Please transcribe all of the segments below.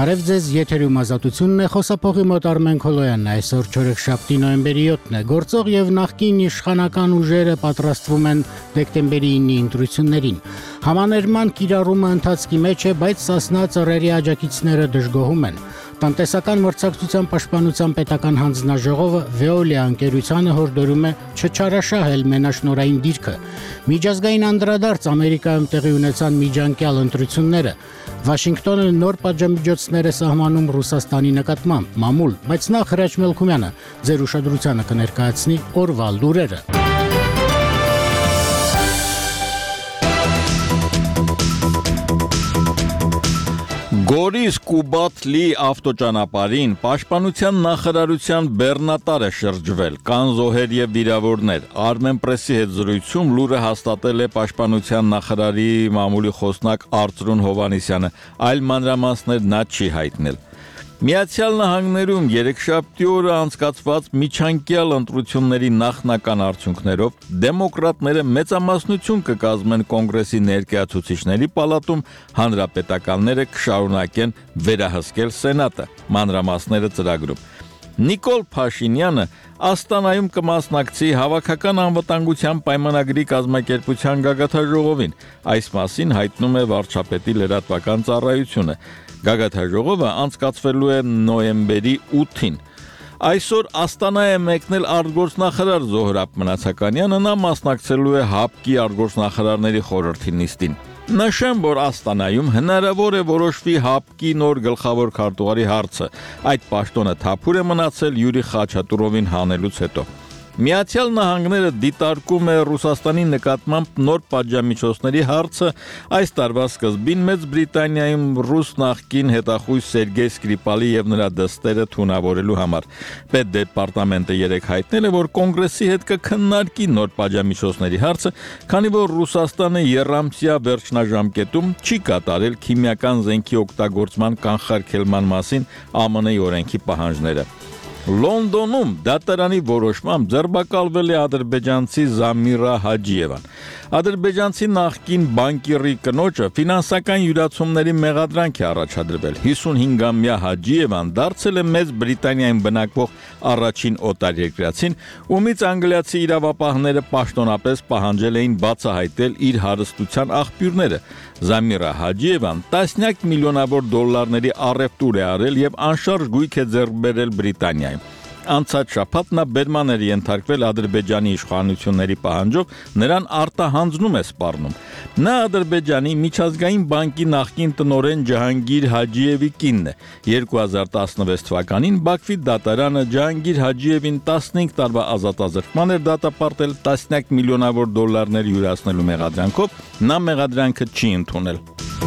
Բարև ձեզ, եթերում ազատությունն է, խոսափողի մոտ Արմեն Քոլոյանն է, այսօր չորեքշաբթի նոյեմբերի 7-ն է, գործող և նախկին իշխանական ուժերը պատրաստվում են դեկտեմբերի 9-ի ընտրություններին։ Համաներման կիրառումը ընթացքի մեջ է, բայց Սասնա ծռերի աջակիցները դժգոհում են։ Տնտեսական մրցակցության պաշտպանության պետական հանձնաժողովը Veolia ընկերությանը հորդորում է չչարաշահել մենաշնորհային դիրքը։ Միջազգային անդրադարձ Ամերիկայում տեղի ունեցան միջանկյալ ընտրությունները։ Վաշինգտոնը նոր պատժամիջոցներ է սահմանում Ռուսաստանի նկատմամբ, մամուլ, բայց նախ Հրաչ Մելքումյանը ձեր ուշադրությանը կներկայացնի օրվա լուրերը։ Գորիս Կուբաթլի ավտոճանապարհին պաշտպանության նախարարության բեռնատար է շրջվել, կան զոհեր եւ վիրավորներ։ Armenpress-ի հետ զրույցում լուրը հաստատել է պաշտպանության նախարարի մամուլի խոսնակ Արծրուն Հովհաննիսյանը, այլ մանրամասներ նա չի հայտնել։ Միացյալ Նահանգներում երեքշաբթի օրը անցկացված միջանկյալ ընտրությունների նախնական արդյունքներով դեմոկրատները մեծամասնություն կկազմեն կոնգրեսի ներկայացուցիչների պալատում, հանրապետականները կշարունակեն վերահսկել Սենատը, մանրամասները ծրագրում։ Նիկոլ Փաշինյանը Աստանայում կմասնակցի Հավաքական անվտանգության պայմանագրի կազմակերպության գագաթնաժողովին, այս մասին հայտնում է վարչապետի լրատվական ծառայությունը։ Գագաթնաժողովը անցկացվելու է նոյեմբերի 8-ին։ Այսօր Աստանա է մեկնել արտգործնախարար Զոհրաբ Մնացականյանը, նա մասնակցելու է ՀԱՊԿ-ի արտգործնախարարների խորհրդի նիստին։ Նշեմ, որ Աստանայում հնարավոր է որոշվի ՀԱՊԿ-ի նոր գլխավոր քարտուղարի հարցը։ Այդ պաշտոնը թափուր է մնացել Յուրի Խաչատուրովին հանելուց հետո։ Միացյալ Նահանգները դիտարկում է Ռուսաստանի նկատմամբ նոր պատժամիջոցների հարցը։ Այս տարվա սկզբին Մեծ Բրիտանիայում ռուս նախկին հետախույզ Սերգեյ Սկրիպալի եւ նրա դստերը թունավորելու համար։ Պետդեպարտամենտը երեկ հայտնել է, որ կոնգրեսի հետ կքննարկի նոր պատժամիջոցների հարցը, քանի որ Ռուսաստանը եռամսյա վերջնաժամկետում չի կատարել քիմիական զենքի օգտագործման կանխարգելման մասին ԱՄՆ-ի օրենքի պահանջները։ Լոնդոնում դատարանի որոշմամբ ձերբակալվել է ադրբեջանցի Զամիրա Հաջիևան։ Ադրբեջանցի նախկին բանկիրի կնոջը ֆինանսական յուրացումների մեղադրանք է առաջադրվել։ 55-ամյա Հաջիևան դարձել է Մեծ Բրիտանիայում բնակվող առաջին օտարերկրացին, ումից անգլիացի իրավապահները պաշտոնապես պահանջել էին բացահայտել իր հարստության աղբյուրները։ Զամիրա Հաջիևան տասնյակ միլիոնավոր դոլարների առևտուր է արել եւ անշարժ գույք է ձեռք բերել Բրիտանիայում։ Անցած շաբաթ նա բերման էր ենթարկվել Ադրբեջանի իշխանությունների պահանջով, նրան արտահանձնում է սպառնում։ Նա Ադրբեջանի միջազգային բանկի նախկին տնօրեն Ջահանգիր Հաջիևի կինն է։ 2016 թվականին Բաքվի դատարանը Ջահանգիր Հաջիևին 15 տարվա ազատազրկման էր դատապարտել տասնյակ միլիոնավոր դոլարներ յուրացնելու մեղադրանքով, նա մեղադրանքը չի ընդունել։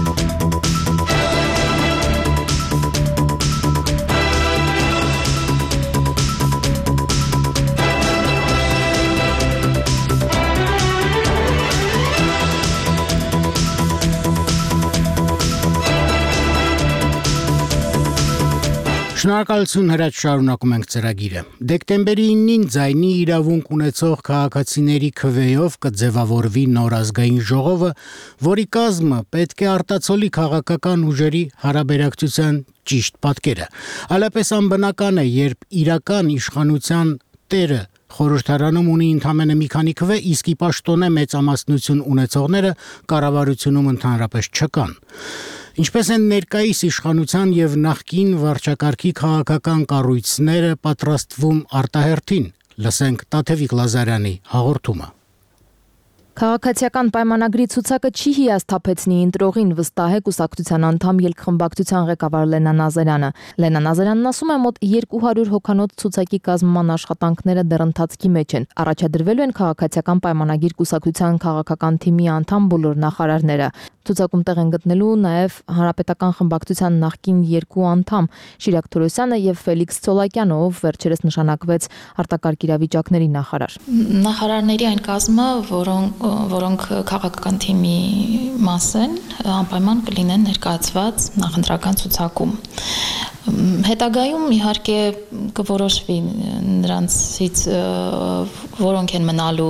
Շնորհակալություն Հրաչ, շարունակում ենք ծրագիրը։ Դեկտեմբերի 9-ին ձայնի իրավունք ունեցող քաղաքացիների քվեով կձևավորվի նոր ազգային ժողովը, որի կազմը պետք է արտացոլի քաղաքական ուժերի հարաբերակցության ճիշտ պատկերը։ Այլապես անբնական է, երբ իրական իշխանության տերը խորհրդարանում ունի ընդամենը մի քանի քվե, իսկ ի պաշտոնե մեծամասնություն ունեցողները կառավարությունում ընդհանրապես չկան։ Ինչպես են ներկայիս իշխանության եւ նախկին վարչակարգի քաղաքական կառույցները պատրաստվում արտահերթին, լսենք Տաթևիկ Լազարյանի հաղորդումը։ Քաղաքացիական պայմանագրի ցուցակը չի հիասթափեցնի ընտրողին, վստահ է կուսակցության անդամ ելքխմբակցության ղեկավար Լենա Նազարյանը։ Լենա Նազարյանն ասում է, մոտ 200 հոգանոց ցուցակի կազմման աշխատանքները դեռ ընթացքի մեջ են։ Առաջադրվելու են քաղաքացիական պայմանագիր կուսակցության քաղաքական թիմի անդամ բոլոր նախարարները։ Ցուցակում տեղ են գտնելու նաև Հանրապետական խմբակցության նախկին 2 անդամ Շիրակ Թորոսյանը եւ Ֆելիքս Ցոլակյանը, ով վերջերս նշանակվեց արտակարգ իրավիճակների նախարար։ Նախարարների այն կազմը, որոնք քաղաքական թիմի մաս են, անպայման կլինեն ներկայացված նախընտրական ցուցակում։ Հետագայում իհարկե կորոշվի նրանցից որոնք են մնալու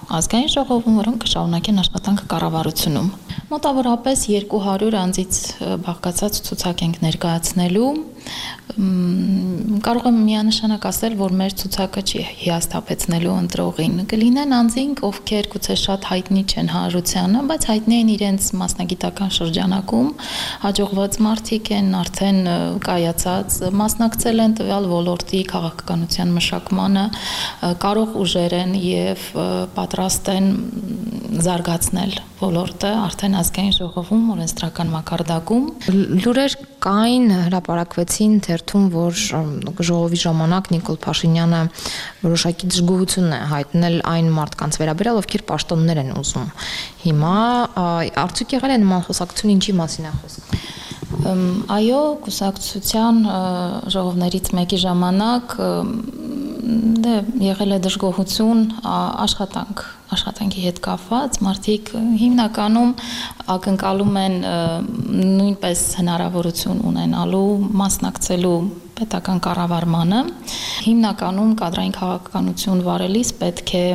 ազգային ժողովում, որոնք կշարունակեն աշխատանքը կառավարությունում։ Մոտավորապես 200 անձից բաղկացած ցուցակ ենք ներկայացնելու։ Կարող եմ միանշանակ ասել, որ մեր ցուցակը չի հիասթափեցնելու ընտրողին։ Կլինեն անձինք, ովքեր գուցե շատ հայտնի չեն հանրությանը, բայց հայտնի են իրենց մասնագիտական շրջանակում, հաջողված մարդիկ են, արդեն կայացած, մասնակցել են տվյալ ոլորտի քաղաքականության մշակմանը, կարող ուժեր են եւ պատրաստ են զարգացնել ոլորտը արդեն ազգային ժողովում օրենսդրական մակարդակում։ Լուրեր կային, հրապարակվեցին թերթում, որ ժողովի ժամանակ Նիկոլ Փաշինյանը որոշակի դժգոհություն է հայտնել այն մարդկանց վերաբերյալ, ովքեր պաշտոններ են ուզում։ Հիմա արդյոք եղել է նման խոսակցություն, ինչի մասին է խոսքը։ Այո, կուսակցության ժողովներից մեկի ժամանակ եղել է դժգոհություն աշխատանքի հետ կապված, մարդիկ հիմնականում ակնկալում են նույնպես հնարավորություն ունենալու մասնակցելու պետական կառավարմանը, հիմնականում կադրային քաղաքականություն վարելիս պետք է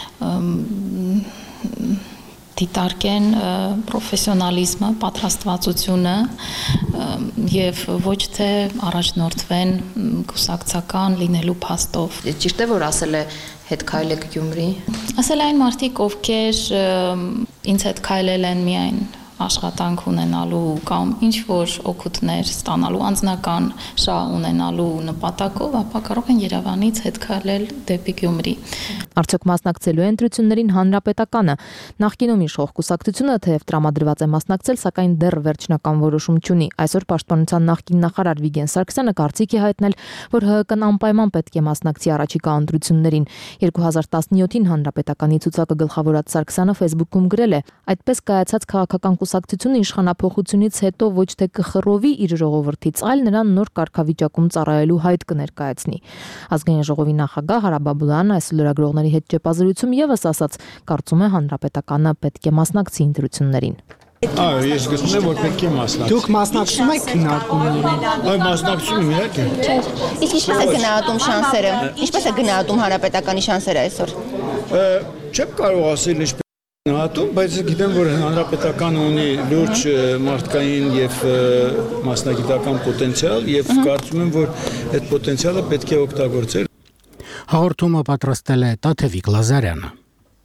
դիտարկեն պրոֆեսիոնալիզմը, պատրաստվածությունը եւ ոչ թե առաջնորդվեն կուսակցական լինելու փաստով։ Ճիշտ է, որ ասել է հետ քայլեք Գյումրի։ Ասել այն մարդիկ, ովքեր ինձ հետ քայլել են միայն աշխատանք ունենալու կամ ինչ-որ օգուտներ ստանալու, անձնական շահ ունենալու նպատակով, ապա կարող են Երևանից հետ քայլել դեպի Գյումրի։ Արդյոք մասնակցելու է ընտրություններին Հանրապետականը։ Նախկինում իշխող կուսակցությունը թեև տրամադրված է մասնակցել, սակայն դեռ վերջնական որոշում չունի։ Այսօր Պաշտպանության նախկին նախարար Վիգեն Սարգսյանը կարծիք է հայտնել, որ ՀՀԿ-ն անպայման պետք է մասնակցի առաջիկա ընտրություններին։ 2017-ին Հանրապետականի ցուցակը գլխավորած Սարգսյանը Facebook-ում գրել է. «Այդպես կայացած քաղաքական կուսակցությունը իշխանափոխությունից հետո ոչ թե կխռովի իր ժողովրդից, այլ նրան նոր կարգավիճակում ծառայելու հայտ կներկայացնի»։ Ազգային ժողովի նախագահ Հարա Բաբուլյանը այս լրագրողների հետ ճեպազրույցում եւս ասաց, կարծում է Հանրապետականը պետք է մասնակցի ընտրություններին։ Այո, ես գտնում եմ, որ պետք է մասնակցել։ Դուք մասնակցում եք քննարկումներին։ Այո, մասնակցում եմ, իհարկե։ Իսկ ինչպես է գնահատում շանսերը։ Ինչպես է գնահատում Հանրապետականի շանսերը այսօր։ Չեմ կարող ասել ինչպես գնահատում, բայց գիտեմ, որ Հանրապետականը ունի լուրջ մարդկային եւ մասնագիտական պոտենցիալ եւ կարծում եմ, որ այդ պոտենցիալը պետք է օգտագործել։ Հաղորդումը պատրաստել է Տաթևիկ Լազարյանը։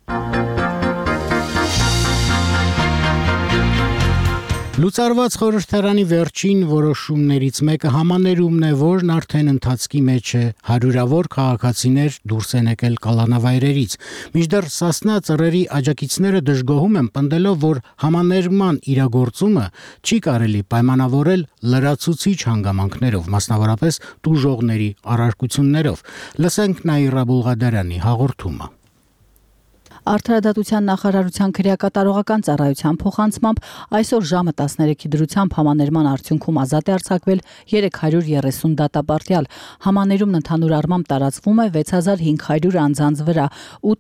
Լուծարված խորհրդարանի վերջին որոշումներից մեկը համաներումն է, որն արդեն ընթացքի մեջ է, հարյուրավոր քաղաքացիներ դուրս են եկել կալանավայրերից։ Մինչդեռ Սասնա ծռերի աջակիցները դժգոհում են, պնդելով, որ համաներման իրագործումը չի կարելի պայմանավորել լրացուցիչ հանգամանքներով, մասնավորապես տուժողների առարկություններով։ Լսենք Նաիրա Բուլղադարյանի հաղորդումը։ Արդարադատության նախարարության քրեակատարողական ծառայության փոխանցմամբ այսօր ժամը 13-ի դրությամբ համաներման արդյունքում ազատ է արձակվել 330 դատապարտյալ։ Համաներումն ընդհանուր առմամբ տարածվում է 6500 անձանց վրա,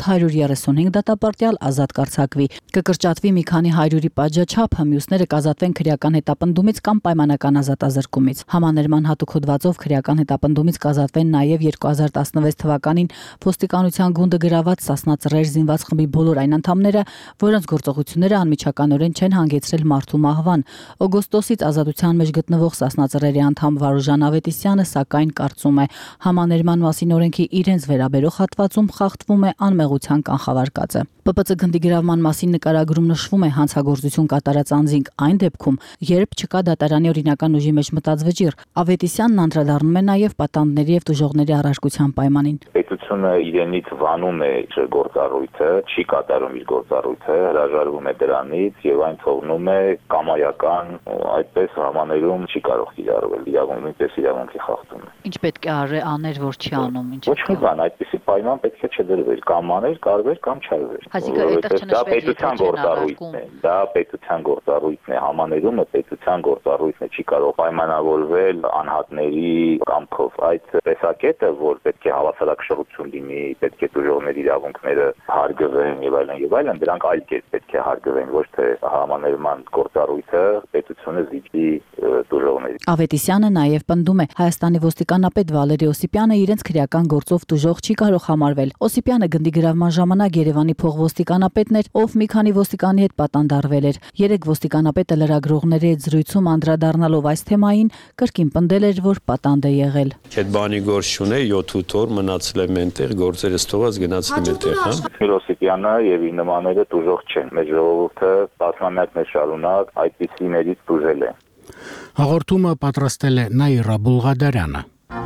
835 դատապարտյալ ազատ կարձակվի։ Կկրճատվի մի քանի հարյուրի պատժաչափը, մյուսները կազատվեն քրեական հետապնդումից կամ պայմանական ազատազրկումից։ Համաներման հատուկ հոդվածով քրեական հետապնդումից կազատվեն նաև 2016 թվականին ոստիկանության գունդը գրաված Սասնա ծռեր զինված խմբի բոլոր այն անդամները, որոնց գործողությունները անմիջականորեն չեն հանգեցրել մարդու մահվան։ Օգոստոսից ազատության մեջ գտնվող Սասնա ծռերի անդամ Վարուժան Ավետիսյանը սակայն կարծում է, համաներման մասին օրենքի իրենց վերաբերող հատվածում խախտվում է անմեղության կանխավարկածը։ ՊՊՑ գնդի գրավման մասին նկարագրում նշվում է հանցագործություն կատարած անձինք այն դեպքում, երբ չկա դատարանի օրինական ուժի մեջ մտած վճիռ։ Ավետիսյանն անդրադառնում է նաև պատանդների եւ տուժողների առարկության պայմանին։ Պետությունը իրենից վանում է գործառույթը, չի կատարում իր գործառույթը, հրաժարվում է դրանից եւ այն թողնում է կամայական, այդպես համաներում չի կարող կիրառվել, նույնպես իրավունքի խախտում է։ Ինչ պետք է աներ, որ չի անում, ինչ։ Ոչ մի բան, այդպիսի պայման պետք է չդրվեր, կամ աներ, կարվեր կամ չարվեր։ Դա պետության գործառույթն է, դա պետության գործառույթն է, համաներումը պետության գործառույթն է, չի կարող պայմանավորվել անհատների կամքով։ Այդ տեսակետը, որ պետք է հավասարակշռություն լինի, պետք է տուժողների իրավունքները հարգվեն եւ այլն, դրանք այլ կերպ պետք է հարգվեն, ոչ թե համաներման գործառույթը պետությունը զիջի տուժողների։ Ավետիսյանը նաև պնդում է, Հայաստանի ոստիկանապետ Վալերի Օսիպյանը իրենց քրեական գործով տուժող չի կարող կարող համարվել։ Օսիպյանը գնդի գրավման ժամանակ Երևանի փողոստիկանապետն էր, ով մի քանի ոստիկանի հետ պատանդարվել էր։ 3 ոստիկանապետը լրագրողների հետ զրույցում անդրադառնալով այս թեմային կրկին պնդել էր, որ պատանդ է եղել։ Այդ բանի գործ չունե 7-8 օր մնացել եմ այնտեղ, գործերը ստողած գնացել եմ այնտեղ, հա։ Օսիպյանը եւ իր նմանները դժոխք չեն։ Մեր ժողովուրդը տասնամյակներ շարունակ այդպիսիներից դժել է։ Հաղորդումը պատրաստել է Նաիրա Բուլղադարյանը։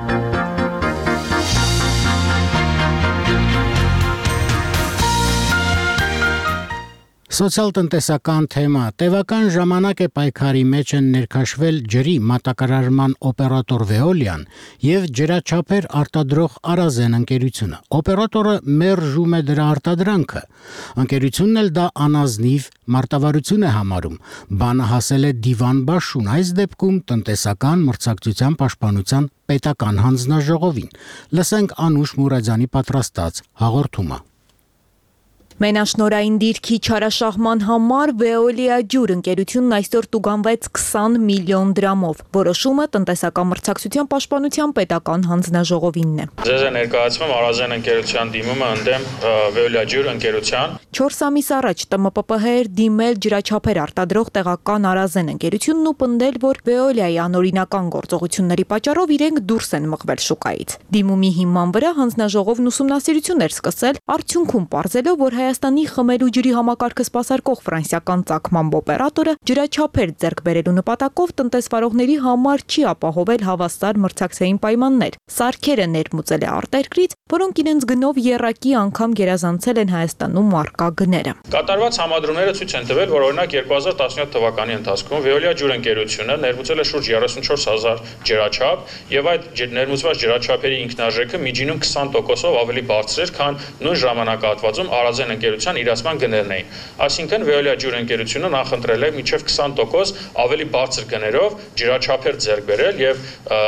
Սոցիալ-տնտեսական թեմա տևական ժամանակ է պայքարի մեջ են ներքաշվել ջրի մատակարարման օպերատոր Veolia-ն եւ ջրաչափեր արտադրող Arazեն ընկերությունը։ Օպերատորը մերժում է դրա արտադրանքը։ Ընկերությունն էլ դա անազնիվ մարտավարություն է համարում։ Բանը հասել է դիվան բաշուն, այս դեպքում տնտեսական մրցակցության պաշտպանության պետական հանձնաժողովին։ Լսենք Անուշ Մուրադյանի պատրաստած հաղորդումը։ Մենաշնորային դիրքի չարաշահման համար Veolia ջուր ընկերությունն այսօր տուգանվեց 20 միլիոն դրամով։ Որոշումը տնտեսական մրցակցության պաշտպանության պետական հանձնաժողովինն է։ Ձեզ է ներկայացնում Arazեն ընկերության դիմումը ընդդեմ Veolia ջուր ընկերության։ 4 ամիս առաջ ՏՄՊՊՀ էր դիմել ջրաչափեր արտադրող տեղական Arazեն ընկերությունն ու պնդել, որ Veolia-ի անօրինական գործողությունների պատճառով իրենք դուրս են մղվել շուկայից։ Դիմումի հիման վրա հանձնաժողովն ուսումնասիրություն էր սկսել, արդյունքում պարզելով, որ Հայաստանի խմելու ջրի համակարգը սպասարկող ֆրանսիական ծագմամբ օպերատորը ջրաչափեր ձեռք բերելու նպատակով տնտեսվարողների համար չի ապահովել հավասար մրցակցային պայմաններ։ Սարքերը ներմուծել է արտերկրից, որոնք իրենց գնով եռակի անգամ գերազանցել են Հայաստանում առկա գները։ Կատարված համադրումները ցույց են տվել, որ օրինակ 2017 թվականի ընթացքում Veolia ջուր ընկերությունը ներմուծել է շուրջ 34000 ջրաչափ եւ այդ ներմուծված ջրաչափերի ինքնարժեքը միջինում 20%-ով ավելի բարձր էր, քան նույն ժամանակահատվածում Arazեն ընկերության իրացման գներն էին։ Այսինքն Veolia ջուր ընկերությունը նախընտրել է մինչև 20% ավելի բարձր գներով ջրաչափեր ձեռք բերել եւ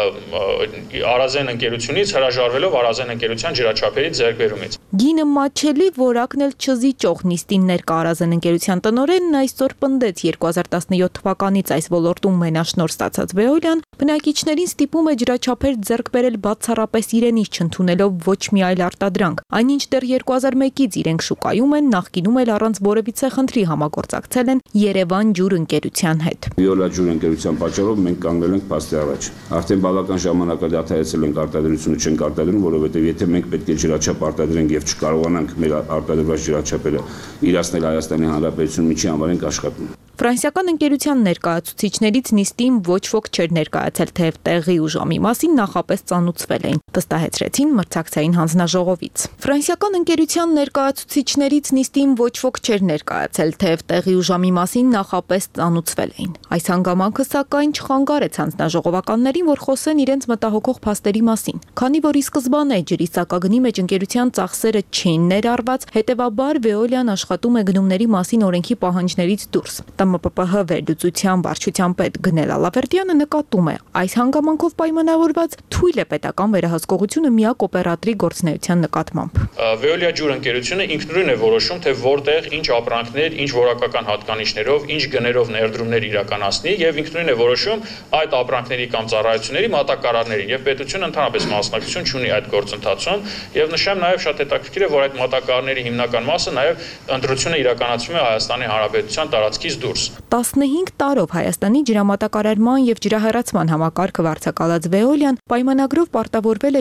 Arazեն ընկերությունից հրաժարվելով Arazեն ընկերության ջրաչափերի ձեռքբերումից։ Գինը մաչելի որակն էլ չզիջող նիստին ներկա Arazեն ընկերության տնօրենն այսօր պնդեց 2017 թվականից այս ոլորտում մենաշնորհ ստացած Veolia-ն բնակիչներին ստիպում է ջրաչափեր ձեռք բերել բացառապես իրենից չընդունելով ոչ մի այլ արտադրանք։ Այնինչ դեռ 2001-ից իրենք շուկայում են, նախկինում էլ առանց որևիցե խնդրի համագործակցել են Երևան ջուր ընկերության հետ։ Veolia ջուր ընկերության պատճառով մենք կանգնել ենք փաստի առաջ։ Արդեն բավական ժամանակ դադարեցել ենք արտադրությունը, չենք արտադրում, որովհետև եթե մենք պետք է ջրաչափ արտադրենք եւ չկարողանանք մեր արտադրված ջրաչափերը իրացնել Հայաստանի Հանրապետությունում, ինչի համար ենք աշխատում։ Ֆրանսիական ընկերության ներկայացուցիչներից նիստին ոչ ոք չէր ներկայացել, թեև տեղի ու ժամի մասին նախապես ծանուցվել էին, վստահեցրեցին մրցակցային հանձնաժողովից։ Ֆրանսիական ընկերության ներկայացուցիչներից նիստին ոչ ոք չէր ներկայացել, թեև տեղի ու ժամի մասին նախապես ծանուցվել էին։ Այս հանգամանքը սակայն չխանգարեց հանձնաժողովականներին, որ խոսեն իրենց մտահոգող փաստերի մասին, քանի որ ի սկզբանե ջրի սակագնի մեջ ընկերության ծախսերը չէին ներառված, հետևաբար Veolia-ն աշխատում է գնումների մասին օրենքի պահանջներից դուրս։ ՏՄՊՊՀ վերլուծության վարչության պետ Գնել Ալավերդյանը նկատում է, այս հանգամանքով պայմանավորված թույլ է պետական վերահսկողությունը միակ օպերատորի գործունեության նկատմամբ։ Veolia ջուր ընկերությունը ինքնուրույն է որոշում, թե որտեղ ինչ ապրանքներ, ինչ որակական հատկանիշներով, ինչ գներով ներդրումներ իրականացնի եւ ինքնուրույն է որոշում այդ ապրանքների կամ ծառայությունների մատակարարներին եւ պետությունը ընդհանրապես մասնակցություն չունի այդ գործընթացում եւ նշեմ նաեւ շատ հետաքրքիր է, որ այդ մատակարարների հիմնական մասը նաեւ ընտրությունը իրականացվում է Հայաստանի Հանրապետության տարածքից դուրս։ 15 տարով Հայաստանի ջրամատակարարման եւ ջրահեռացման համակարգը վարձակալած Veolia-ն պայմանագրով պարտավորվել է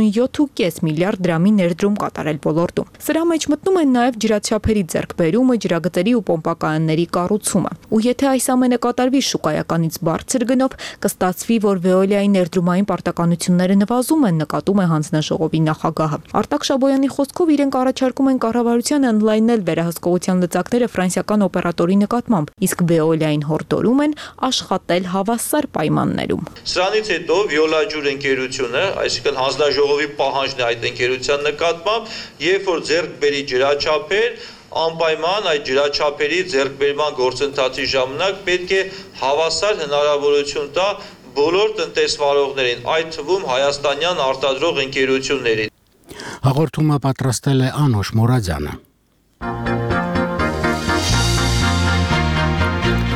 37.5 միլիարդ դրամի ներդրում կատարել ոլորտում։ Սրա մեջ մտնում են նաեւ ջրաչափերի ձեռքբերումը, ջրագծերի ու պոմպակայանների կառուցումը։ Ու եթե այս ամենը կատարվի շուկայականից բարձր գնով, կստացվի, որ Veolia-ի ներդրումային պարտականությունները նվազում են, նկատում է հանձնաժողովի նախագահը։ Արտակ Շաբոյանի խոսքով իրենք առաջարկում են կառավարությանը ընդլայնել վերահսկողության լծակները ֆրանսիական օպերատորի նկատմամբ, իսկ Veolia-ին հորդորում են աշխատել հավասար պայմաններում։ Սրանից հետո Veolia ջուր ընկերությունը, այսինքն հանձնաժողովի պահանջն է այդ ընկերության նկատմամբ, երբ որ ձեռք բերի ջրաչափեր, անպայման այդ ջրաչափերի ձեռքբերման գործընթացի ժամանակ պետք է հավասար հնարավորություն տա բոլոր տնտեսվարողներին, այդ թվում հայաստանյան արտադրող ընկերություններին։ Հաղորդումը պատրաստել է Անուշ Մուրադյանը։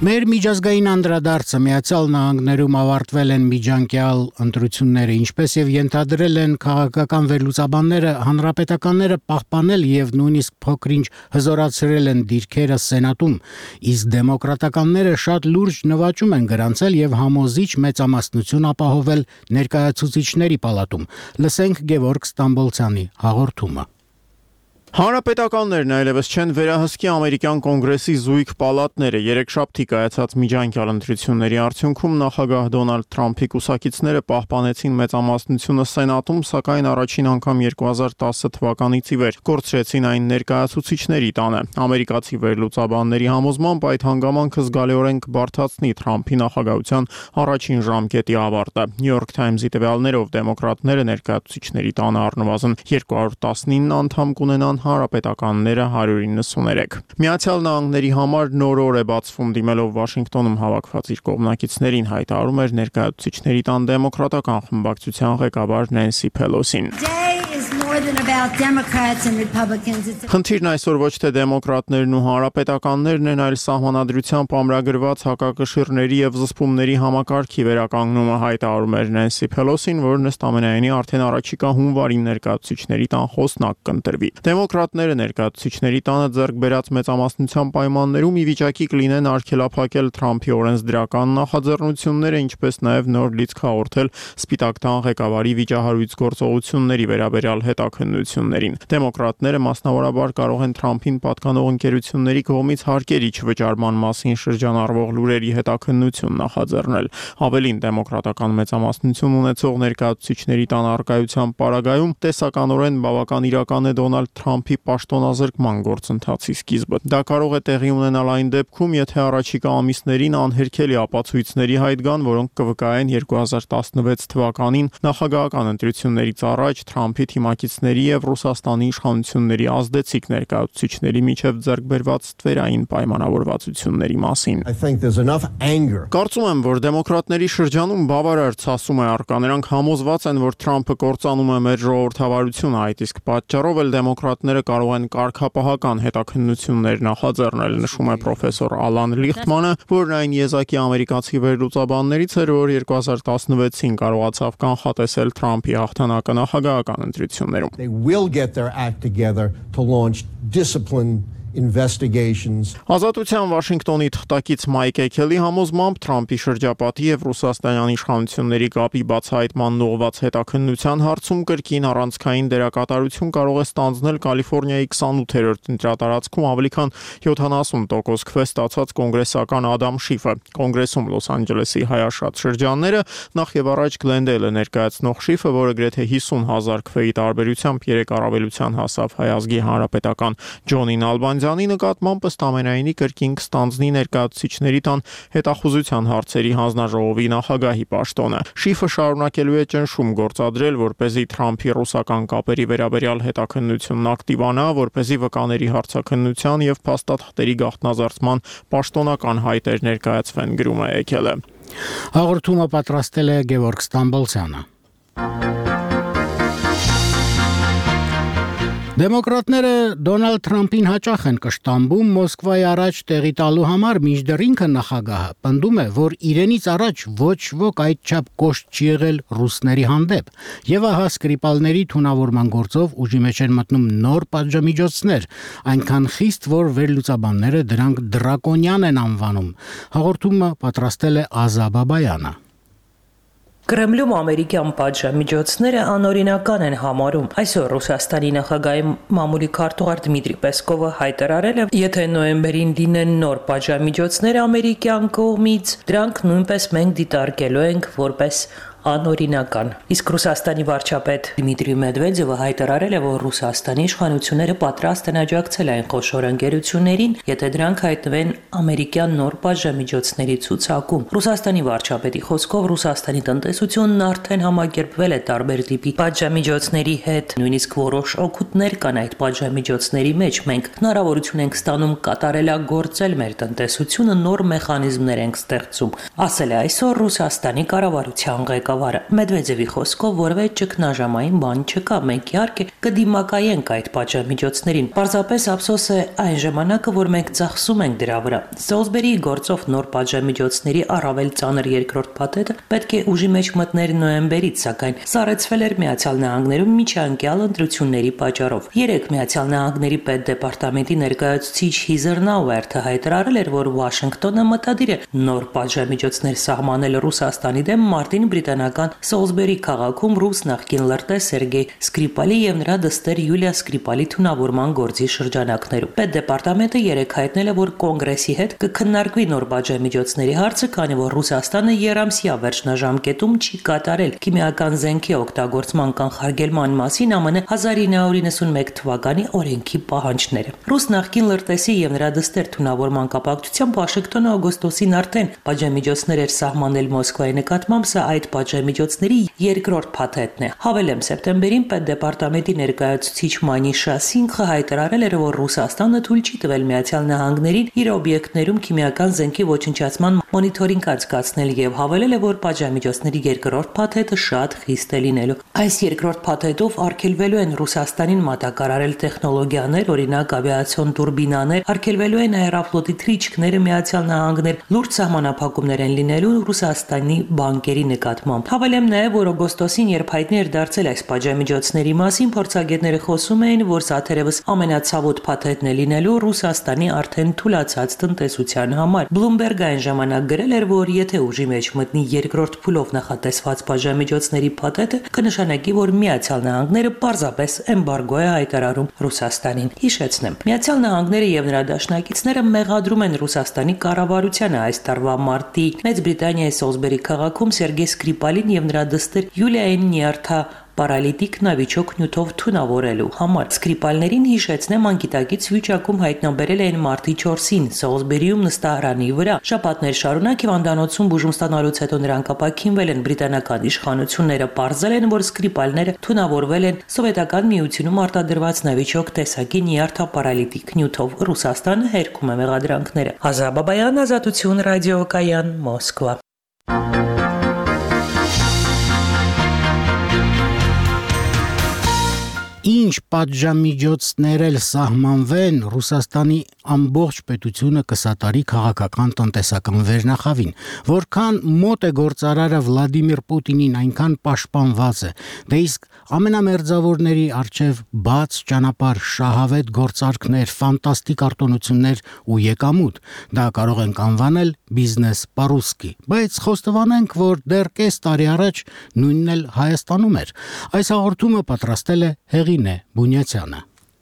Մեր միջազգային անդրադարձը Միացյալ Նահանգներում ավարտվել են միջանկյալ ընտրությունները, ինչպես եւ ենթադրել են քաղաքական վերլուծաբանները, հանրապետականները պահպանել եւ նույնիսկ փոքրինչ հզորացրել են դիրքերը Սենատում, իսկ դեմոկրատականները շատ լուրջ նվաճում են գրանցել եւ համոզիչ մեծամասնություն ապահովել ներկայացուցիչների պալատում։ Լսենք Գևորգ Ստամբոլցյանի հաղորդումը։ Հանրապետականներն այլևս չեն վերահսկի ամերիկյան կոնգրեսի զույգ պալատները։ Երեքշաբթի կայացած միջանկյալ ընտրությունների արդյունքում նախագահ Դոնալդ Թրամփի կուսակիցները պահպանեցին մեծամասնությունը Սենատում, սակայն առաջին անգամ 2010 թվականից ի վեր կորցրեցին այն ներկայացուցիչների տանը։ Ամերիկացի վերլուծաբանների համոզմամբ այդ հանգամանքը զգալիորեն կբարդացնի Թրամփի նախագահության առաջին ժամկետի ավարտը։ New York Times-ի տվյալներով դեմոկրատները ներկայացուցիչների տանը առնվազն 219 անդամ կունենան, հանրապետականները 193։ Միացյալ Նահանգների համար նոր օր է բացվում, դիմելով Վաշինգտոնում հավաքված իր կողմնակիցներին, հայտարարում էր ներկայացուցիչների տան դեմոկրատական խմբակցության ղեկավար Նենսի Փելոսին։ Խնդիրն այսօր ոչ թե դեմոկրատներն ու հանրապետականներն են, այլ սահմանադրությամբ ամրագրված հակակշիռների եւ զսպումների համակարգի վերականգնումը, հայտարարում էր Նենսի Փելոսին, որ ըստ ամենայնի արդեն առաջիկա հունվարին ներկայացուցիչների տան խոսնակ կընտրվի։ Դեմոկրատները ներկայացուցիչների տանը ձեռք բերած մեծամասնության պայմաններում ի վիճակի կլինեն արգելափակել Թրամփի օրենսդրական նախաձեռնությունները, ինչպես նաեւ նոր լիցք հաղորդել Սպիտակ տան ղեկավարի վիճահարույց գործողությունների վերաբերյալ հետաքննություններին։ Դեմոկրատները մասնավորաբար կարող են Թրամփին պատկանող ընկերությունների կողմից հարկերի չվճարման մասին շրջանառվող լուրերի հետաքննություն նախաձեռնել։ Ավելին, դեմոկրատական մեծամասնություն ունեցող ներկայացուցիչների տան առկայության պարագայում տեսականորեն բավական իրական է Դոնալդ Թրամփի պաշտոնազրկման գործընթացի սկիզբը։ Դա կարող է տեղի ունենալ այն դեպքում, եթե առաջիկա ամիսներին անհերքելի ապացույցների հայտ գան, որոնք կվկայեն 2016 թվականին նախագահական ընտրություններից առաջ Թրամփի թիմակիցների եւ Ռուսաստանի իշխանությունների ազդեցիկ ներկայացուցիչների միջև ձեռք բերված ստվերային պայմանավորվածությունների մասին։ Կարծում եմ, որ դեմոկրատների շրջանում բավարար ցասում է առկա։ Նրանք համոզված են, որ Թրամփը կործանում է մեր ժողովրդավարությունը, այդ իսկ պատճառով էլ դեմոկրատները կարող են կարգապահական հետաքննություններ նախաձեռնել, նշում է պրոֆեսոր Ալան Լիխտմանը, որն այն եզակի ամերիկացի վերլուծաբաններից էր, որ 2016-ին կարողացավ կանխատեսել Թրամփի հաղթանակը նախագահական ընտրություններում։ They will get their act together to launch discipline investigations. Ազատության Վաշինգտոնի թղթակից Մայք Էքելի համոզմամբ Թրամփի շրջապատի եւ Ռուսաստանյան իշխանությունների կապի բացահայտման ուղղված հետաքննության հարցում կրկին առանցքային դերակատարություն կարող է ստանձնել Կալիֆոռնիայի 28-րդ ընտրատարածքում ավելի քան 70% քվե ստացած կոնգրեսական Ադամ Շիֆը։ Կոնգրեսում Լոս Անջելեսի հայաշատ շրջանները նախ եւ առաջ Գլենդեյլը ներկայացնող Շիֆը, որը գրեթե 50,000 քվեի տարբերությամբ 3 առավելության հասավ հայազգի հանրապետական Ջոնին Ալբանզյանի նկատմամբ, ըստ ամենայնի կրկին կստանձնի ներկայացուցիչների տան հետախուզության հարցերի հանձնաժողովի նախագահի պաշտոնը։ Շիֆը շարունակելու է ճնշում գործադրել, որպեսզի Թրամփի ռուսական կապերի վերաբերյալ հետաքննությունն ակտիվանա, որպեսզի վկաների հարցաքննության եւ փաստաթղթերի գաղտնազարդման պաշտոնական հայտեր ներկայացվեն, գրում է Էքելը։ Հաղորդումը պատրաստել է Գևորգ Ստամբոլցյանը։ Դեմոկրատները Դոնալդ Թրամփին հաճախ են կշտամբում Մոսկվայի առաջ տեղի տալու համար, մինչդեռ ինքը նախագահը պնդում է, որ իրենից առաջ ոչ ոք այդչափ կոշտ չի եղել ռուսների հանդեպ, եւ ահա Սկրիպալների թունավորման գործով ուժի մեջ են մտնում նոր պատժամիջոցներ, այնքան խիստ, որ վերլուծաբանները դրանք դրակոնյան են անվանում։ Հաղորդումը պատրաստել է Ազա Բաբայանը։ Կրեմլում ամերիկյան պատժամիջոցները անօրինական են համարում։ Այսօր Ռուսաստանի նախագահի մամուլի քարտուղար Դմիտրի Պեսկովը հայտարարել է, եթե նոյեմբերին լինեն նոր պատժամիջոցներ ամերիկյան կողմից, դրանք նույնպես մենք դիտարկելու ենք որպես անօրինական։ Իսկ Ռուսաստանի վարչապետ Դմիտրի Մեդվեդևը հայտարարել է, որ Ռուսաստանի իշխանությունները պատրաստ են աջակցել այն խոշոր ընկերություններին, եթե դրանք հայտնվեն ամերիկյան նոր պատժամիջոցների ցուցակում։ Ռուսաստանի վարչապետի խոսքով Ռուսաստանի տնտեսությունն արդեն համակերպվել է տարբեր տիպի պատժամիջոցների հետ, նույնիսկ որոշ օգուտներ կան այդ պատժամիջոցների մեջ։ Մենք հնարավորություն ենք ստանում կատարելագործել մեր տնտեսությունը, նոր մեխանիզմներ ենք ստեղծում, ասել է այսօր Ռուսաստանի կառավարության ղեկավար ղեկավարը։ Մեդվեդևի խոսքով որևէ ճգնաժամային բան չկա, մենք իհարկե կդիմակայենք այդ պատժամիջոցներին։ Պարզապես ափսոս է այն ժամանակը, որ մենք ծախսում ենք դրա վրա։ Սոլսբերիի գործով նոր պատժամիջոցների առավել ծանր երկրորդ փաթեթը պետք է ուժի մեջ մտներ նոյեմբերից, սակայն սառեցվել էր Միացյալ Նահանգներում միջանկյալ ընտրությունների պատճառով։ Երեկ Միացյալ Նահանգների պետդեպարտամենտի ներկայացուցիչ Հիզեր Նաուերթը հայտարարել էր, որ Վաշինգտոնը մտադիր է նոր պատժամիջոցներ սահմանել Ռուսաստանի դեմ մարտին բրիտանական Սոլսբերի քաղաքում ռուս նախկին լրտե Սերգեյ Սկրիպալի եւ նրա դստեր Յուլիա Սկրիպալի թունավորման գործի շրջանակներում։ Պետդեպարտամենտը երեկ հայտնել է, որ Կոնգրեսի հետ կքննարկվի նոր պատժամիջոցների հարցը, քանի որ Ռուսաստանը երամսյա վերջնաժամկետում չի կատարել քիմիական զենքի օգտագործման կանխարգելման մասին ԱՄՆ 1991 թվականի օրենքի պահանջները։ Ռուս նախկին լրտեսի եւ նրա դստեր թունավորման կապակցությամբ Վաշինգտոնը օգոստոսին արդեն պատժամիջոցներ էր սահմանել Մոսկվայի նկատմամբ, սա այդ պատժամիջոցների երկրորդ փաթեթն է։ Հավելեմ, սեպտեմբերին պետդեպարտամենտի ներկայացուցիչ Մանիշա Սինխը հայտարարել էր, որ Ռուսաստանը թույլ չի տվել Միացյալ Նահանգներին իր օբյեկտներում քիմիական զենքի ոչնչացման մոնիթորինգ անցկացնել եւ հավելել է, որ պատժամիջոցների երկրորդ փաթեթը շատ խիստ է լինելու։ Այս երկրորդ փաթեթով արգելվելու են Ռուսաստանին մատակարարել տեխնոլոգիաներ, օրինակ ավիացիոն турբինաներ, արգելվելու են աերոֆլոտի թռիչքները Միացյալ Նահանգներ, լուրջ սահմանափակումներ են լինելու Ռուսաստանի բանկերի նկատմամբ։ Հավելեմ նաեւ, որ օգոստոսին, երբ հայտնի էր դարձել այս պատժամիջոցների մասին, փորձագետները խոսում էին, որ սա թերևս ամենացավոտ փաթեթն է լինելու Ռուսաստանի արդեն թուլացած տնտեսության համար։ Bloomberg այն ժամանակ գրել էր, որ եթե ուժի մեջ մտնի երկրորդ փուլով նախատեսված պատժամիջոցների փաթեթը, կնշանակի, որ Միացյալ Նահանգները պարզապես էմբարգո է հայտարարում Ռուսաստանին։ Հիշեցնեմ, Միացյալ Նահանգները եւ նրա դաշնակիցները մեղադրում են Ռուսաստանի կառավարությանը այս տարվա մարտի Մեծ Բրիտանիայի Սոլսբերի քաղաքում Սերգեյ Սկրիպալին եւ նրա դստեր Յուլիային Նիարթա պարալիտիկ նավիճոկ նյութով թունավորելու համար։ Սկրիպալներին հիշեցնեմ, անկիտակից վիճակում հայտնաբերել էին մարտի 4-ին Սոլսբերիում նստարանի վրա։ Շաբաթներ շարունակ հիվանդանոցում բուժում ստանալուց հետո նրանք ապաքինվել են։ Բրիտանական իշխանությունները պարզել են, որ Սկրիպալները թունավորվել են Սովետական Միությունում արտադրված նավիճոկ տեսակի Նիարթա պարալիտիկ նյութով։ Ռուսաստանը հերքում է մեղադրանքները։ Ազա Բաբայան, Ազատություն ռադիոկայան, Մոսկվա։ Ինչ պատժամիջոցներ էլ սահմանվեն, Ռուսաստանի ամբողջ պետությունը կսատարի քաղաքական տնտեսական վերնախավին, որքան մոտ է գործարարը Վլադիմիր Պուտինին, այնքան պաշտպանված է։ Դե իսկ ամենամերձավորների առջև բաց ճանապարհ, շահավետ գործարքներ, ֆանտաստիկ արտոնություններ ու եկամուտ։ Դա կարող ենք անվանել բիզնես պարուսկի, բայց խոստովանենք, որ դեռ կես տարի առաջ նույնն էլ Հայաստանում էր։ Այս հաղորդումը պատրաստել է Հեղինե Բունյացյանը։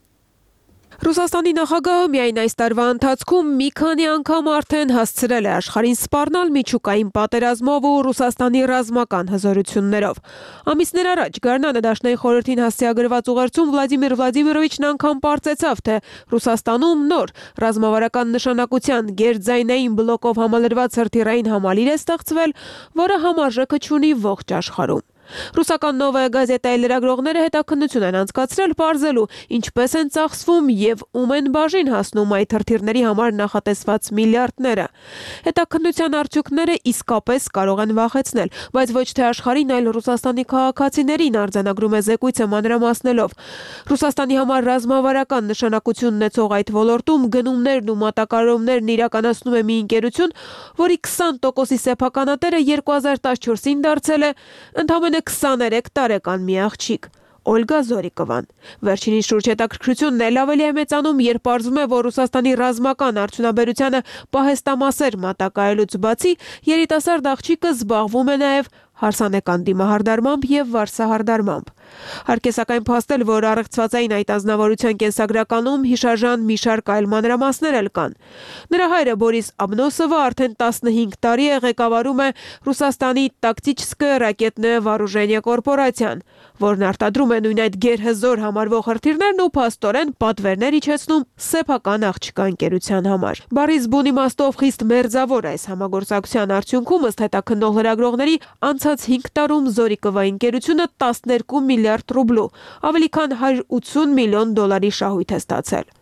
Ռուսաստանի նախագահը միայն այս տարվա ընթացքում մի քանի անգամ արդեն հասցրել է աշխարհին սպառնալ միջուկային պատերազմով ու Ռուսաստանի ռազմական հզորություններով։ Ամիսներ առաջ Գառնանը Դաշնային խորհրդին հասցեագրված ուղերձում Վլադիմիր Վլադիմիրովիչն անգամ պարզեցավ, թե Ռուսաստանում նոր ռազմավարական նշանակության գերձայնային բլոկով համալրված հրթիռային համալիր է ստեղծվել, որը համարժեքը չունի ողջ աշխարհում։ Ռուսական Նովայա գազետայի լրագրողները հետաքննություն են անցկացրել պարզելու, ինչպես են ծախսվում եւ ում են բաժին հասնում այդ հրթիռների համար նախատեսված միլիարդները։ Հետաքննության արդյունքները իսկապես կարող են վախեցնել, բայց ոչ թե աշխարհին, այլ Ռուսաստանի քաղաքացիներին, արձանագրում է զեկույցը մանրամասնելով։ Ռուսաստանի համար ռազմավարական նշանակություն ունեցող այդ ոլորտում գնումներն ու մատակարարումներն իրականացնում է մի ընկերություն, որի 20%-ի սեփականատերը 2014-ին դարձել է ընդամենը 23 տարեկան մի աղջիկ։ Օլգա Զորիկովան։ Վերջինիս շուրջ հետաքրքրությունն էլ ավելի է մեծանում, երբ պարզվում է, որ Ռուսաստանի ռազմական արդյունաբերությանը պահեստամասեր մատակարարելուց բացի երիտասարդ աղջիկը զբաղվում է նաև հարսանեկան դիմահարդարմամբ եւ վարսահարդարմամբ։ Հարկ է սակայն փաստել, որ առեղծվածային այդ ազնվորության կենսագրականում հիշարժան մի շարք այլ մանրամասներ էլ կան։ Նրա հայրը Բորիս Աբնոսովը արդեն 15 տարի է ղեկավարում է Ռուսաստանի տակտիչսկե ռակետնե վարուժենիե կորպորացիան, որն արտադրում է նույն այդ գերհզոր համարվող հրթիռներն ու փաստորեն պատվերներ իջեցնում սեփական աղջկա ընկերության համար։ Բարիս Բունի մաստով խիստ մերձավոր այս համագործակցության արդյունքում ըստ հետաքննող լրագրողների անցած 5 տարում Զորիկովայի ընկերությունը 12 միլիարդ ռուբլու, ավելի քան 180 միլիոն դոլարի շահույթ է ստացել։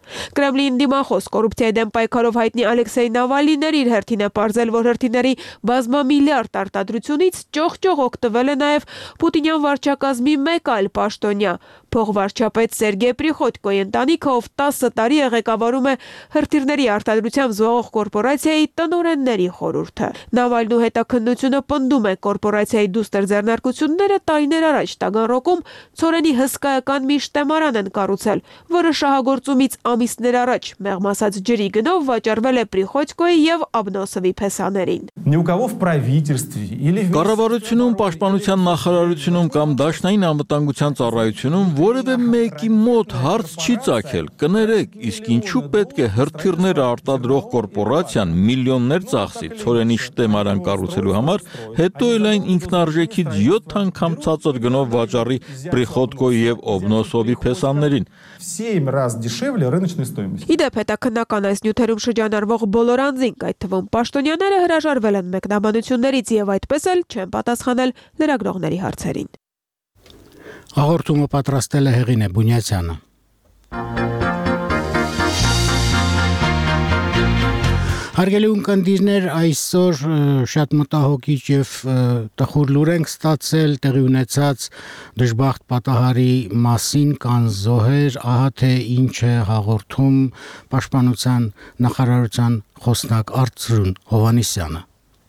Կրեմլին դիմախոս կոռուպցիայի դեմ պայքարով հայտնի Ալեքսեյ Նավալնին իր հերթին է պարզել, որ հրթիռների բազմամիլիարդ արտադրությունից ճոխ օգտվել է նաև Պուտինյան վարչակազմի մեկ այլ պաշտոնյա, փոխվարչապետ Սերգեյ Պրիխոդկոյի ընտանիքը, ով 10 տարի է ղեկավարում է հրթիռների արտադրությամբ զբաղվող կորպորացիայի տնօրենների խորհուրդը։ Նավալնու հետաքննությունը պնդում է կորպորացիայի դուստր ձեռնարկությունները տարիներ առաջ Տագանրոգում ցորենի հսկայական մի շտեմարան են կառուցել, որը շահագործումից ամիսներ առաջ մեղմ ասած ջրի գնով վաճառվել է Պրիխոդկոյի եւ Աբնոսովի փեսաներին։ Կառավարությունում, պաշտպանության նախարարությունում կամ դաշնային անվտանգության ծառայությունում որևէ մեկի մոտ հարց չի ծագել, կներեք, իսկ ինչու պետք է հրթիռներ արտադրող կորպորացիան միլիոններ ծախսի ցորենի շտեմարան կառուցելու համար, հետո էլ այն ինքնարժեքից 7 անգամ ցածր գնով վաճառի Պրիխոդկոյի եւ Օբնոսովի փեսաներին։ Իդեպ հետաքննական այս նյութերում շրջանառվող բոլոր անձինք, այդ թվում պաշտոնյաները, հրաժարվել են մեկնաբանություններից եւ այդպես էլ չեն պատասխանել լրագրողների հարցերին։ Հաղորդումը պատրաստել է Հեղինե Բունյացյանը։ Հարգելի ունկնդիրներ, այսօր շատ մտահոգիչ եւ տխուր լուր ենք ստացել տեղի ունեցած դժբախտ պատահարի մասին, կան զոհեր, ահա թե ինչ է հաղորդում Պաշտպանության նախարարության խոսնակ Արծրուն Հովհաննիսյանը։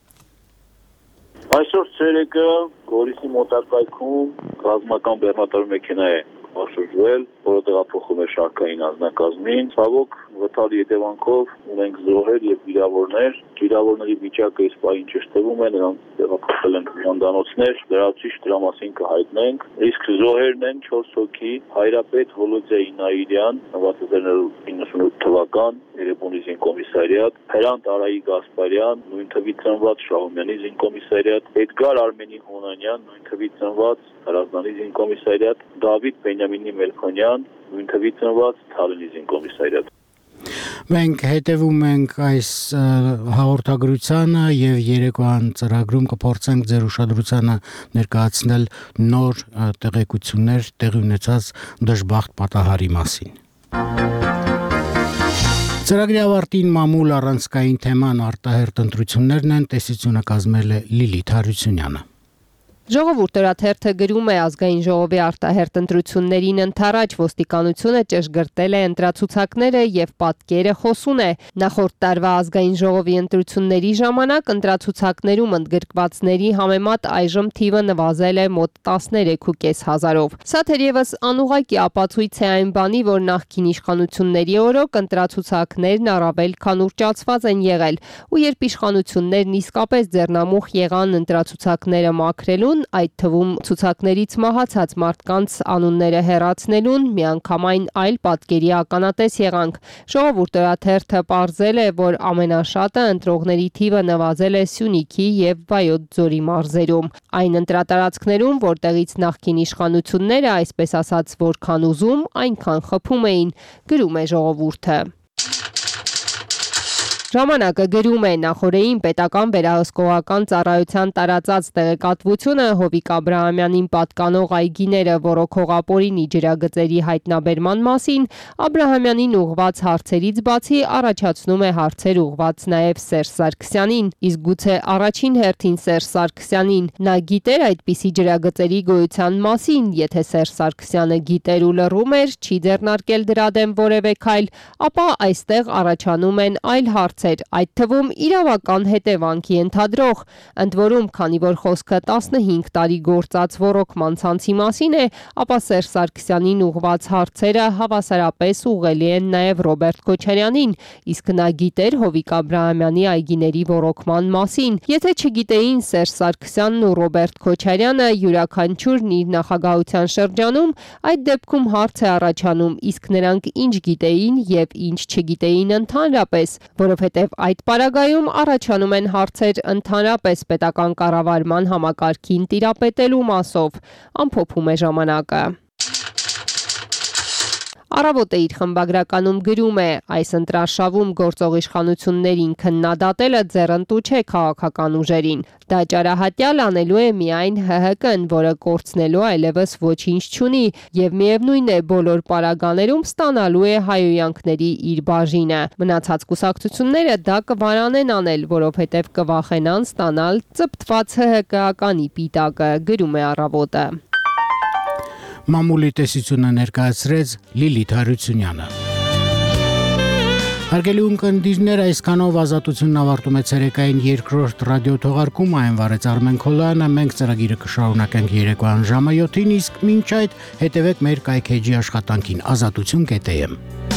Այսօր ցերեկը Գորիսի մոտակայքում ռազմական բեռնատարու մեքենա է շրջվել, որը տեղափոխում է շարքային անձնակազմին։ Ցավոք, վտալի հետևանքով ունենք զոհեր եւ վիրավորներ։ Վիրավորների վիճակը այս պահին ճշտվում է, նրանց տեղափոխել են հիվանդանոցներ, լրացուցիչ դրա մասին կհայտնենք։ Իսկ զոհերն են 4 հոգի՝ Հայրապետ Վոլոդիա Ինայիրյան, 1998 թվական, Երևանի զինկոմիսարիատ, Հրանտ Արայի Գասպարյան, նույն թվի ծնված Շահումյանի զինկոմիսարիատ, Էդգար Արմենի Հոնանյան, նույն թվի ծնված Հրազդանի զինկոմիսարիատ, Դավիթ Բենյամինի Մելքոնյան, նույն թվի ծնված Թալենի զինկոմիսարիատ։ Մենք հետևում ենք այս հաղորդագրությանը եւ երեկոյան ծրագրում կփորձենք ձեր ուշադրությանը ներկայացնել նոր տեղեկություններ տեղի ունեցած դժբախտ պատահարի մասին։ Ծրագրի ավարտին մամուլ առանցքային թեման արտահերտ ընտրություններն են, տեսությունը կազմել է Լիլիթ Հարությունյանը։ Ժողովուրդ օրաթերթը գրում է ազգային ժողովի արտահերտ ընտրություններին ընթരാճ ոստիկանությունը ճշգրտել է ընտրացուցակները եւ պատկերը խոսուն է։ Նախորդ տարվա ազգային ժողովի ընտրությունների ժամանակ ընտրացուցակներում ընդգրկվածների համեմատ այժմ թիվը նվազել է մոտ 13,500-ով։ Սա թերևս անուղղակի ապացույց է այն բանի, որ նախկին իշխանությունների օրոք ընտրացուցակներն առավել քան ուռճացված են եղել, ու երբ իշխանություններն իսկապես ձեռնամուխ եղան ընտրացուցակները մաքրելուն, այդ թվում ցուցակներից մահացած մարդկանց անունները հեռացնելուն, միանգամայն այլ պատկերի ականատես եղանք։ Ժողովուրդ օրաթերթը պարզել է, որ ամենաշատը ընտրողների թիվը նվազել է Սյունիքի եւ Վայոց ձորի մարզերում։ Այն ընտրատարածքներում, որտեղից նախկին իշխանությունները, այսպես ասած, որքան ուզում, այնքան խփում էին, գրում է ժողովուրդը։ Ժամանակը գրում է նախորդին պետական վերահսկողական ծառայության տարածած տեղեկատվությունը Հովիկ Աբրահամյանին պատկանող այգիները ոռոգող ապօրինի ջրագծերի հայտնաբերման մասին Աբրահամյանին ուղղված հարցերից բացի առաջացնում է հարցեր ուղղված նաև Սերժ Սարգսյանին, իսկ գուցե առաջին հերթին Սերժ Սարգսյանին նա գիտեր այդպիսի ջրագծերի գոյության մասին, եթե Սերժ Սարգսյանը գիտեր ու լռում էր, չի ձեռնարկել դրա դեմ որևէ քայլ, ապա այստեղ առաջանում են այլ հարցեր, այդ թվում իրավական հետևանքի ենթադրող, ընդ որում, քանի որ խոսքը 15 տարի գործած ոռոգման ցանցի մասին է, ապա Սերժ Սարգսյանին ուղղված հարցերը հավասարապես ուղղելի են նաև Ռոբերտ Քոչարյանին, իսկ նա գիտեր Հովիկ Աբրահամյանի այգիների ոռոգման մասին։ Եթե չգիտեին Սերժ Սարգսյանն ու Ռոբերտ Քոչարյանը յուրաքանչյուրն իր նախագահության շրջանում, այդ դեպքում հարց է առաջանում, իսկ նրանք ինչ գիտեին եւ ինչ չգիտեին ընդհանրապես, որովհետև այդ պարագայում առաջանում են հարցեր ընդհանրապես պետական կառավարման համակարգին տիրապետելու մասով, ամփոփում է ժամանակը։ Առավոտը իր խմբագրականում գրում է. այս ընտրարշավում գործող իշխանություններին քննադատելը ձեռնտու չէ քաղաքական ուժերին։ Դա ճարահատյալ անելու է միայն ՀՀԿ-ն, որը կորցնելու այլևս ոչինչ չունի եւ միևնույն է բոլոր պարագաներում ստանալու է հայոյանքների իր բաժինը։ Մնացած կուսակցությունները դա կվարանեն անել, որովհետեւ կվախենան ստանալ ծպտված ՀՀԿ-ականի պիտակը, գրում է Առավոտը։ Մամուլի տեսությունը ներկայացրեց Լիլիթ Հարությունյանը։ Հարգելի ունկնդիրներ, այսքանով Ազատությունն ավարտում է ցերեկային երկրորդ ռադիոթողարկումը, այն վարեց Արմեն Քոլոյանը, մենք ծրագիրը կշարունակենք երեկոյան ժամը 7-ին, իսկ մինչ այդ հետևեք մեր կայքեջի աշխատանքին azatutun.am